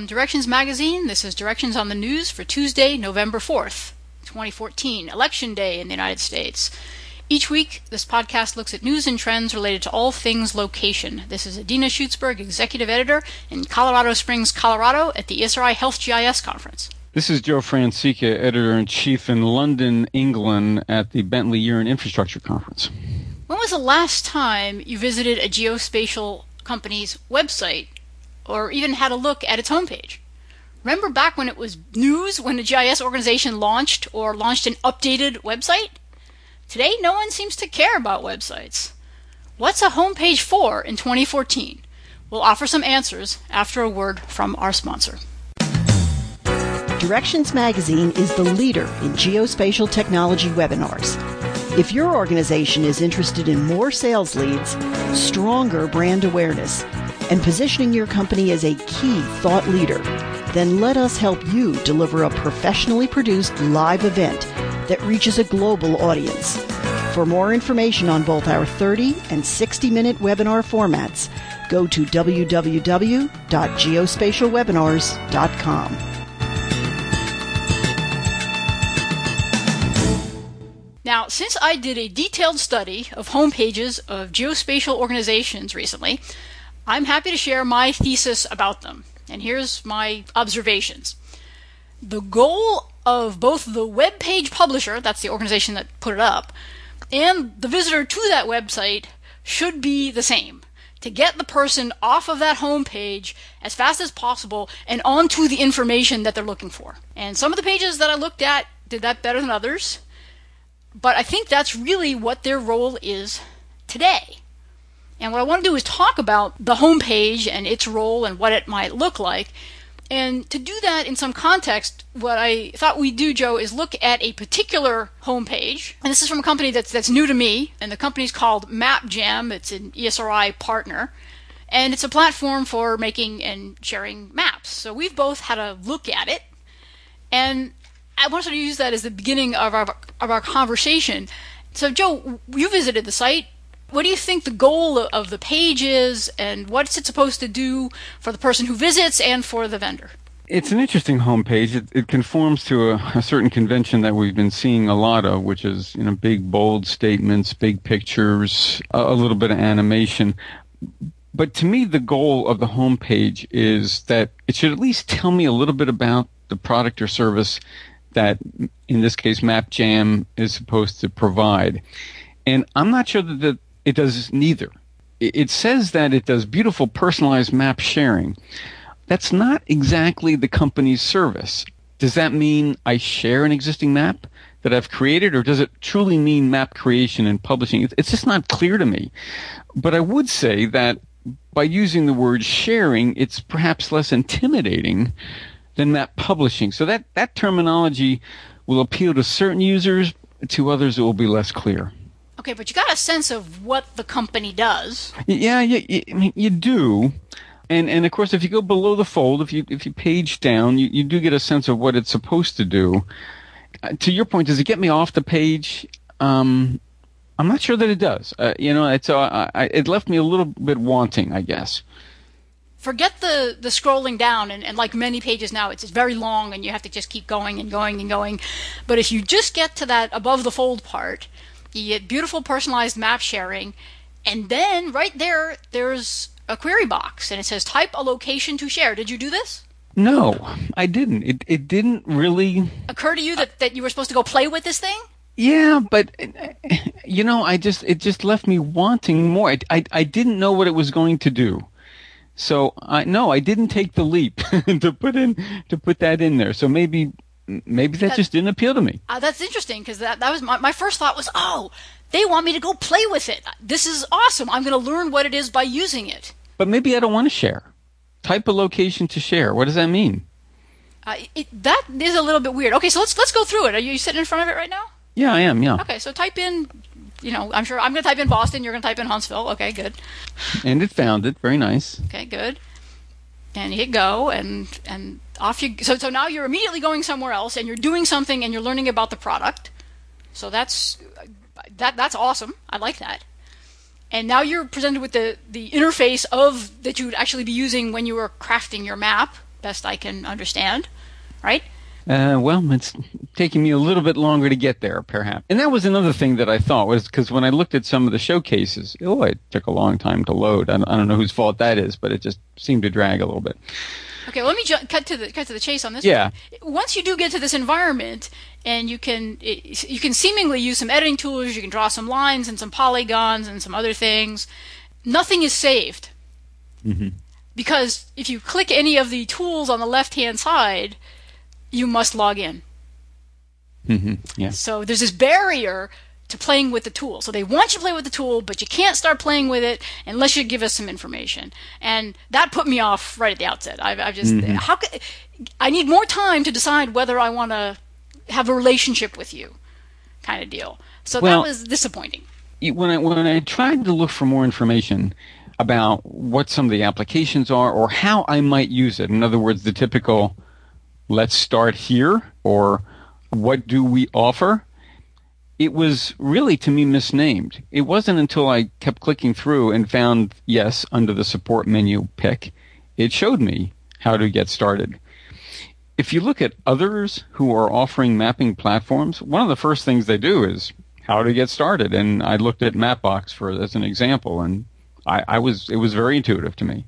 Directions Magazine. This is Directions on the News for Tuesday, November 4th, 2014, Election Day in the United States. Each week, this podcast looks at news and trends related to all things location. This is Adina Schutzberg, Executive Editor in Colorado Springs, Colorado at the ESRI Health GIS Conference. This is Joe Francica, Editor-in-Chief in London, England at the Bentley Year in Infrastructure Conference. When was the last time you visited a geospatial company's website or even had a look at its homepage? Remember back when it was news when a GIS organization launched an updated website? Today, no one seems to care about websites. What's a homepage for in 2014? We'll offer some answers after a word from our sponsor. Directions Magazine is the leader in geospatial technology webinars. If your organization is interested in more sales leads, stronger brand awareness, and positioning your company as a key thought leader, then let us help you deliver a professionally produced live event that reaches a global audience. For more information on both our 30 and 60-minute webinar formats, go to www.geospatialwebinars.com. Now, since I did a detailed study of homepages of geospatial organizations recently, I'm happy to share my thesis about them. And here's my observations. The goal of both the web page publisher, that's the organization that put it up, and the visitor to that website should be the same. To get the person off of that home page as fast as possible and onto the information that they're looking for. And some of the pages that I looked at did that better than others, but I think that's really what their role is today. And what I want to do is talk about the home page and its role and what it might look like. And to do that in some context, what I thought we'd do, Joe, is look at a particular homepage. And this is from a company that's new to me, and the company's called MapJam. It's an ESRI partner, and it's a platform for making and sharing maps. So we've both had a look at it, and I wanted to use that as the beginning of our conversation. So, Joe, you visited the site. What do you think the goal of the page is, and what's it supposed to do for the person who visits and for the vendor? It's an interesting homepage. It conforms to a certain convention that we've been seeing a lot of, which is big, bold statements, big pictures, a little bit of animation. But to me, the goal of the homepage is that it should at least tell me a little bit about the product or service that, in this case, MapJam is supposed to provide. And I'm not sure that it does neither. It says that it does beautiful personalized map sharing. That's not exactly the company's service. Does that mean I share an existing map that I've created, or does it truly mean map creation and publishing? It's just not clear to me. But I would say that by using the word sharing, it's perhaps less intimidating than map publishing. So that terminology will appeal to certain users. To others, it will be less clear. Okay, but you got a sense of what the company does. Yeah, you do. And of course, if you go below the fold, if you page down, you do get a sense of what it's supposed to do. To your point, does it get me off the page? I'm not sure that it does. It left me a little bit wanting, I guess. Forget the scrolling down, and like many pages now, it's very long, and you have to just keep going and going and going. But if you just get to that above the fold part, you get beautiful personalized map sharing, and then right there's a query box, and it says type a location to share. Did you do this? No, I didn't. It didn't really occur to you that you were supposed to go play with this thing? Yeah, but it just left me wanting more. I didn't know what it was going to do. So I didn't take the leap to put that in there. So maybe that just didn't appeal to me. That's interesting, because that was my first thought was, they want me to go play with it. This is awesome. I'm going to learn what it is by using it. But maybe I don't want to share. Type a location to share. What does that mean? That is a little bit weird. Okay, so let's go through it. Are you sitting in front of it right now? Yeah, I am. Yeah. Okay, so type in. I'm sure I'm going to type in Boston. You're going to type in Huntsville. Okay, good. And it found it. Very nice. Okay, good. And you hit go, and off you. So now you're immediately going somewhere else, and you're doing something, and you're learning about the product. So that's awesome. I like that. And now you're presented with the interface that you'd actually be using when you were crafting your map best I can understand, right? Well, it's taking me a little bit longer to get there, perhaps. And that was another thing that I thought was because when I looked at some of the showcases, it took a long time to load. I don't know whose fault that is, but it just seemed to drag a little bit. Okay, well, let me cut to the chase on this. Yeah. one. Once you do get to this environment, and you can seemingly use some editing tools, you can draw some lines and some polygons and some other things. Nothing is saved. Mm-hmm. Because if you click any of the tools on the left-hand side, you must log in. Mm-hmm. Yeah. So there's this barrier to playing with the tool. So they want you to play with the tool, but you can't start playing with it unless you give us some information. And that put me off right at the outset. I've just I need more time to decide whether I want to have a relationship with you, kind of deal. So that was disappointing. When I tried to look for more information about what some of the applications are or how I might use it, in other words, the typical let's start here or what do we offer, it was really, to me, misnamed. It wasn't until I kept clicking through and found, yes, under the support menu pick, it showed me how to get started. If you look at others who are offering mapping platforms, one of the first things they do is how to get started. And I looked at Mapbox as an example, and it was very intuitive to me.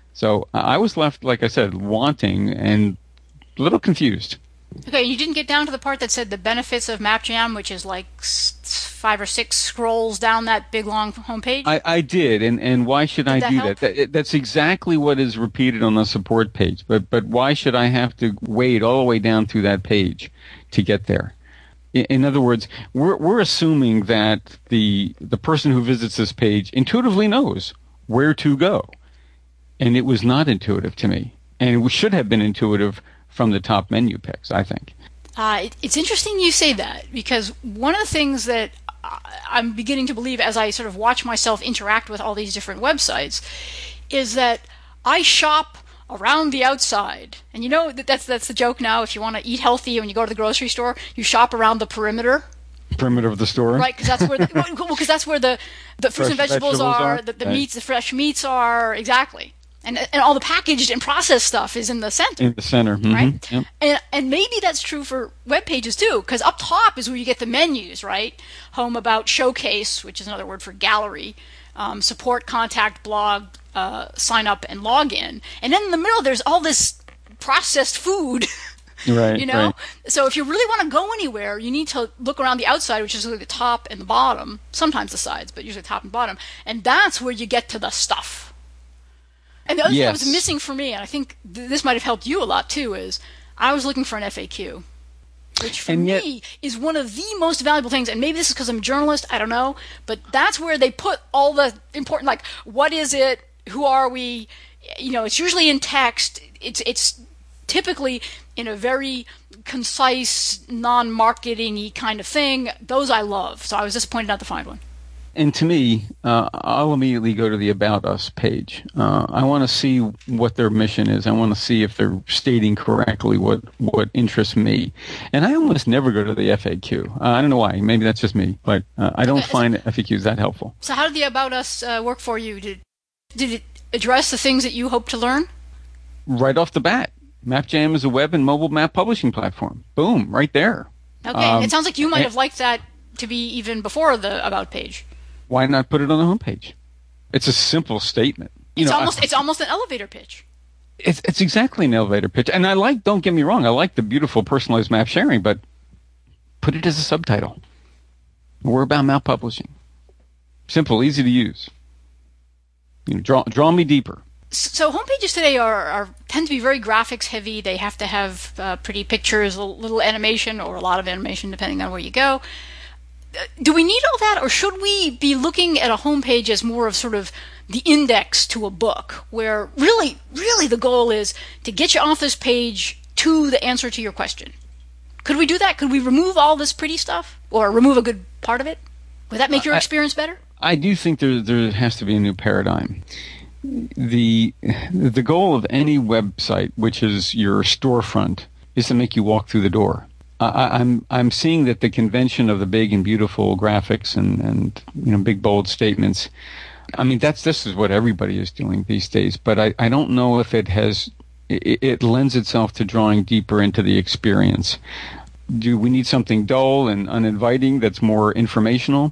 So I was left, like I said, wanting and a little confused. Okay, you didn't get down to the part that said the benefits of MapJam, which is like 5 or 6 scrolls down that big long homepage? I did, and why should I do that? That's exactly what is repeated on the support page. But why should I have to wade all the way down through that page to get there? In other words, we're assuming that the person who visits this page intuitively knows where to go, and it was not intuitive to me, and it should have been intuitive from the top menu picks, I think. It's interesting you say that, because one of the things that I'm beginning to believe as I sort of watch myself interact with all these different websites is that I shop around the outside. And you know that's the joke now. If you want to eat healthy when you go to the grocery store, you shop around the perimeter. Perimeter of the store, right? Because that's where the fruits and vegetables are. The meats, the fresh meats are, exactly. And all the packaged and processed stuff is in the center. In the center, mm-hmm. Right? Yep. And maybe that's true for web pages too, because up top is where you get the menus, right? Home, About, Showcase, which is another word for gallery, support, contact, blog, sign up, and log in. And then in the middle, there's all this processed food. Right. You know? Right. So if you really want to go anywhere, you need to look around the outside, which is really the top and the bottom, sometimes the sides, but usually top and bottom. And that's where you get to the stuff. And the other thing that was missing for me, and I think this might have helped you a lot too, is I was looking for an FAQ, which for me is one of the most valuable things. And maybe this is because I'm a journalist, I don't know, but that's where they put all the important, like, what is it? Who are we? You know, it's usually in text. It's typically in a very concise, non-marketing-y kind of thing. Those I love. So I was disappointed not to find one. And to me, I'll immediately go to the About Us page. I want to see what their mission is. I want to see if they're stating correctly what interests me. And I almost never go to the FAQ. I don't know why. Maybe that's just me. But I don't find FAQs that helpful. So how did the About Us work for you? Did it address the things that you hope to learn? Right off the bat. MapJam is a web and mobile map publishing platform. Boom, right there. Okay, it sounds like you might have liked that to be even before the About page. Why not put it on the homepage? It's a simple statement. It's almost an elevator pitch. It's exactly an elevator pitch. And don't get me wrong, I like the beautiful personalized map sharing, but put it as a subtitle. We're about map publishing. Simple, easy to use. Draw me deeper. So homepages today tend to be very graphics heavy. They have to have pretty pictures, a little animation, or a lot of animation, depending on where you go. Do we need all that, or should we be looking at a homepage as more of sort of the index to a book, where really, really the goal is to get you off this page to the answer to your question? Could we do that? Could we remove all this pretty stuff, or remove a good part of it? Would that make your experience better? I do think there has to be a new paradigm. The goal of any website, which is your storefront, is to make you walk through the door. I'm seeing that the convention of the big and beautiful graphics and big bold statements. I mean, this is what everybody is doing these days. But I don't know if it has it lends itself to drawing deeper into the experience. Do we need something dull and uninviting that's more informational?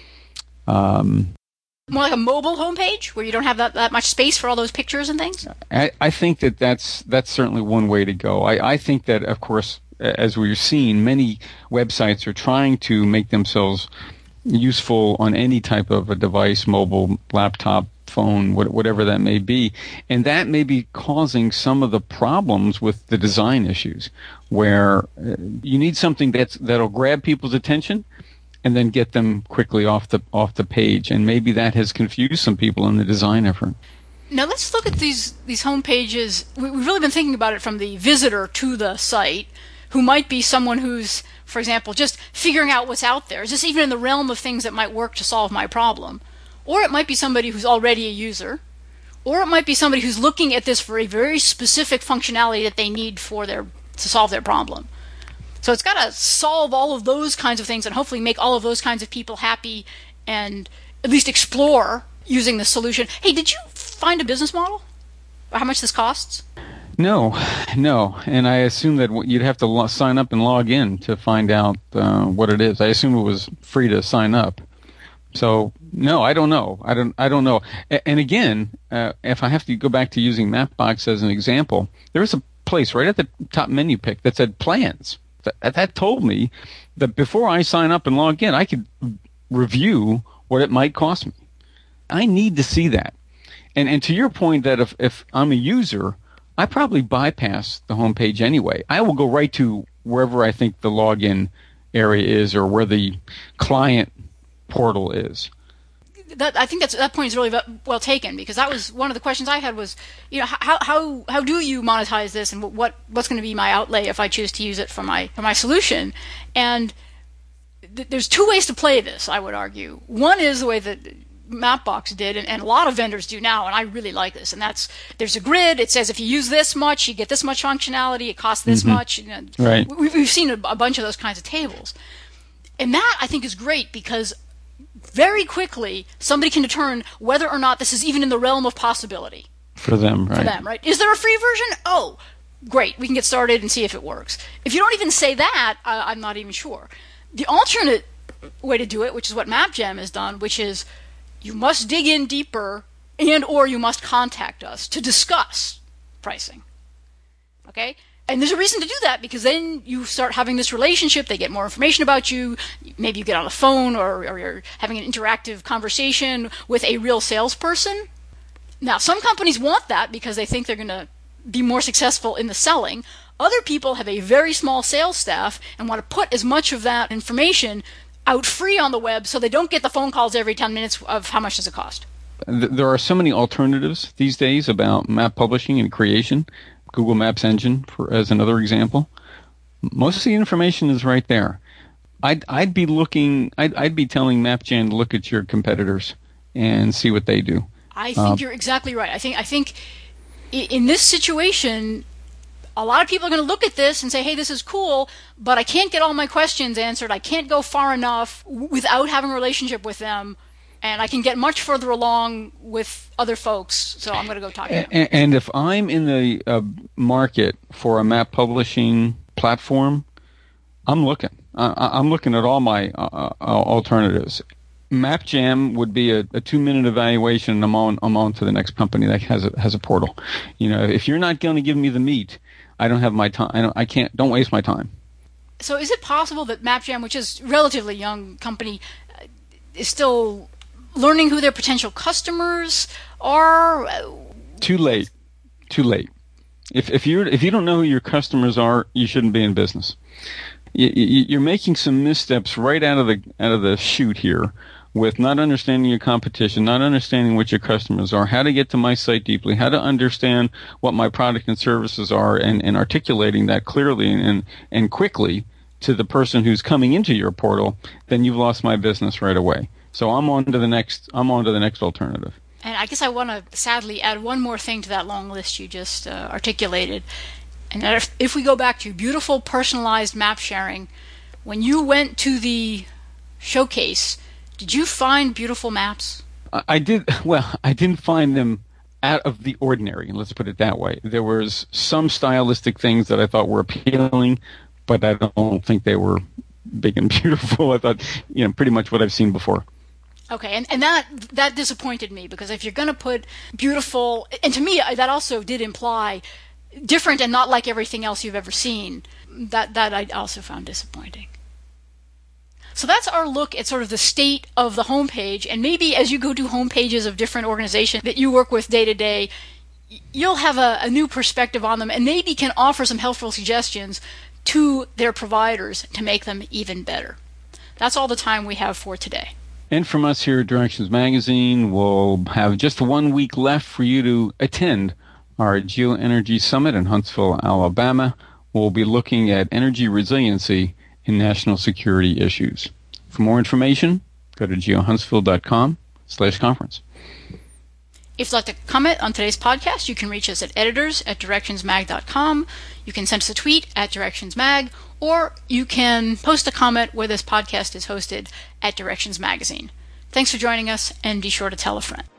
More like a mobile homepage where you don't have that much space for all those pictures and things? I think that's certainly one way to go. I think that, of course, as we've seen, many websites are trying to make themselves useful on any type of a device, mobile, laptop, phone, whatever that may be. And that may be causing some of the problems with the design issues, where you need something that'll grab people's attention and then get them quickly off the page. And maybe that has confused some people in the design effort. Now let's look at these home pages. We've really been thinking about it from the visitor to the site, who might be someone who's, for example, just figuring out what's out there. Is this even in the realm of things that might work to solve my problem? Or it might be somebody who's already a user. Or it might be somebody who's looking at this for a very specific functionality that they need to solve their problem. So it's got to solve all of those kinds of things and hopefully make all of those kinds of people happy and at least explore using the solution. Hey, did you find a business model? Or how much this costs? No. And I assume that you'd have to sign up and log in to find out what it is. I assume it was free to sign up. So, no, I don't know. I don't know. And again, if I have to go back to using Mapbox as an example, there was a place right at the top menu pick that said plans. That told me that before I sign up and log in, I could review what it might cost me. I need to see that. And to your point that if I'm a user, I probably bypass the homepage anyway. I will go right to wherever I think the login area is or where the client portal is. I think that point is really well taken, because that was one of the questions I had was, how do you monetize this, and what's going to be my outlay if I choose to use it for my solution? And there's two ways to play this, I would argue. One is the way that Mapbox did, and a lot of vendors do now, and I really like this. And there's a grid. It says if you use this much, you get this much functionality. It costs this much. Right. We've seen a bunch of those kinds of tables, and that I think is great because very quickly somebody can determine whether or not this is even in the realm of possibility for them. Right. Is there a free version? Oh, great. We can get started and see if it works. If you don't even say that, I'm not even sure. The alternate way to do it, which is what MapGem has done, which is you must dig in deeper or you must contact us to discuss pricing. Okay? And there's a reason to do that, because then you start having this relationship. They get more information about you. Maybe you get on the phone or you're having an interactive conversation with a real salesperson. Now, some companies want that because they think they're going to be more successful in the selling. Other people have a very small sales staff and want to put as much of that information out free on the web so they don't get the phone calls every 10 minutes of how much does it cost. There are so many alternatives these days about map publishing and creation. Google Maps Engine, as another example. Most of the information is right there. I'd be telling MapGen to look at your competitors and see what they do. I think you're exactly right. I think in this situation, a lot of people are going to look at this and say, hey, this is cool, but I can't get all my questions answered. I can't go far enough without having a relationship with them. And I can get much further along with other folks, so I'm going to go talk to them. And if I'm in the market for a map publishing platform, I'm looking. I'm looking at all my alternatives. MapGem would be a 2-minute evaluation, and I'm on to the next company that has a portal. If you're not going to give me the meat, I don't have my time. Don't waste my time. So is it possible that MapGem, which is a relatively young company, is still learning who their potential customers are? Too late. If you don't know who your customers are, you shouldn't be in business. You're making some missteps right out of the chute here, with not understanding your competition, not understanding what your customers are, how to get to my site deeply, how to understand what my product and services are, and articulating that clearly and quickly to the person who's coming into your portal. Then you've lost my business right away. So I'm on to the next alternative. And I guess I want to sadly add one more thing to that long list you just articulated. And that if we go back to beautiful personalized map sharing, when you went to the showcase, did you find beautiful maps? I did. Well, I didn't find them out of the ordinary. Let's put it that way. There was some stylistic things that I thought were appealing, but I don't think they were big and beautiful. I thought, pretty much what I've seen before. Okay, and that disappointed me, because if you're going to put beautiful, and to me that also did imply different and not like everything else you've ever seen, that I also found disappointing. So that's our look at sort of the state of the homepage, and maybe as you go to homepages of different organizations that you work with day to day, you'll have a new perspective on them and maybe can offer some helpful suggestions to their providers to make them even better. That's all the time we have for today. And from us here at Directions Magazine, we'll have just 1 week left for you to attend our Geoenergy Summit in Huntsville, Alabama. We'll be looking at energy resiliency in national security issues. For more information, go to geohuntsville.com/conference. If you'd like to comment on today's podcast, you can reach us at editors@directionsmag.com. You can send us a tweet at directionsmag, or you can post a comment where this podcast is hosted at Directions Magazine. Thanks for joining us, and be sure to tell a friend.